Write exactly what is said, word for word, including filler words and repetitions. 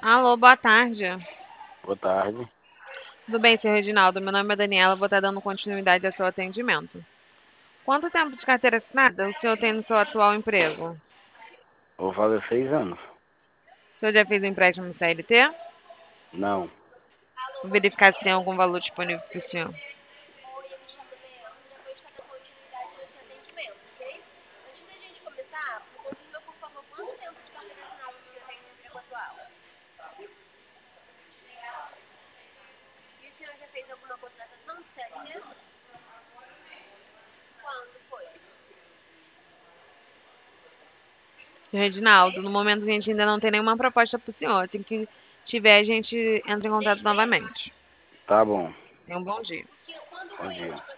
Alô, boa tarde. Boa tarde. Tudo bem, senhor Reginaldo? Meu nome é Daniela, vou estar dando continuidade ao seu atendimento. Quanto tempo de carteira assinada o senhor tem no seu atual emprego? Vou fazer seis anos. O senhor já fez um empréstimo C L T? Não. Vou verificar se tem algum valor disponível para o senhor. Senhor Reginaldo, no momento a gente ainda não tem nenhuma proposta para o senhor. Assim que tiver, a gente entra em contato novamente. Tá bom. Tenha um bom dia. Bom dia.